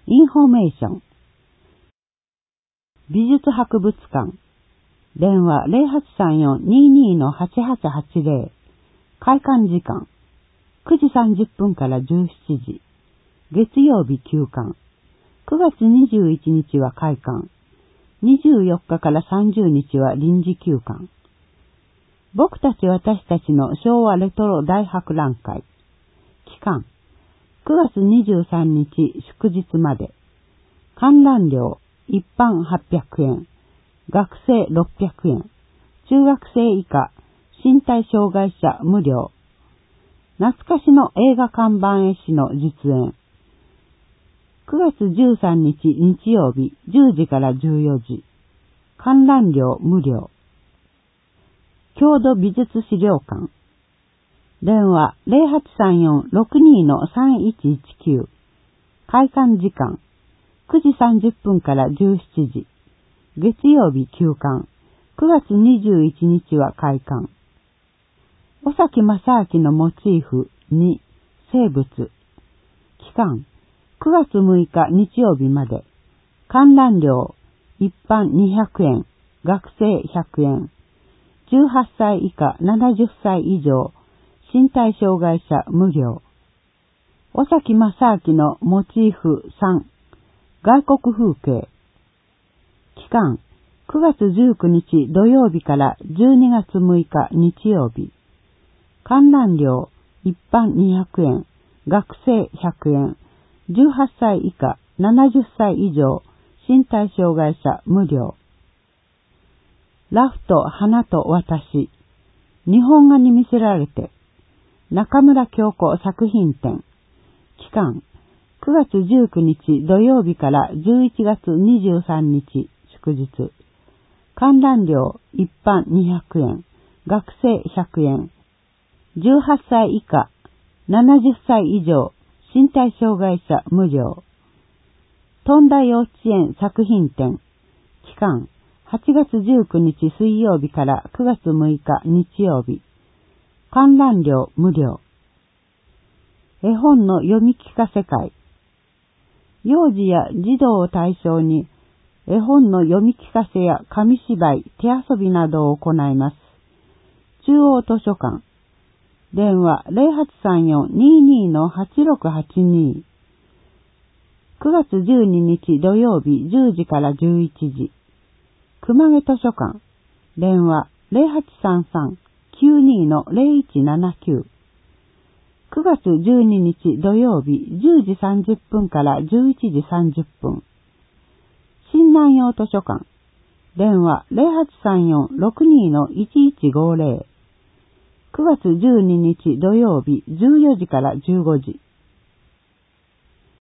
インフォメーション。美術博物館。電話 0834-22-8880。開館時間。9時30分から17時。月曜日休館。9月21日は開館。24日から30日は臨時休館。僕たち私たちの昭和レトロ大博覧会。期間。9月23日祝日まで。観覧料、一般800円。学生600円。中学生以下、身体障害者無料。懐かしの映画看板絵師の実演。9月13日日曜日10時から14時。観覧料無料。郷土美術資料館。電話 0834-62-3119。開館時間9時30分から17時。月曜日休館。9月21日は開館。尾崎正明のモチーフ2生物。期間9月6日日曜日まで。観覧料一般200円。学生100円。18歳以下70歳以上。身体障害者無料。尾崎正明のモチーフ3外国風景。期間9月19日土曜日から12月6日日曜日。観覧料一般200円。学生100円。18歳以下70歳以上。身体障害者無料。ラフと花と私。日本画に魅せられて。中村京子作品展。期間9月19日土曜日から11月23日祝日。観覧料一般200円。学生100円。18歳以下70歳以上。身体障害者無料。富田幼稚園作品展。期間8月19日水曜日から9月6日日曜日。観覧料無料。絵本の読み聞かせ会。幼児や児童を対象に絵本の読み聞かせや紙芝居、手遊びなどを行います。中央図書館。電話 0834-22-8682。9月12日土曜日10時から11時。熊毛図書館。電話 0833-92-0179。9月12日土曜日10時30分から11時30分。新南洋図書館。電話 0834-62-1150。9月12日土曜日14時から15時。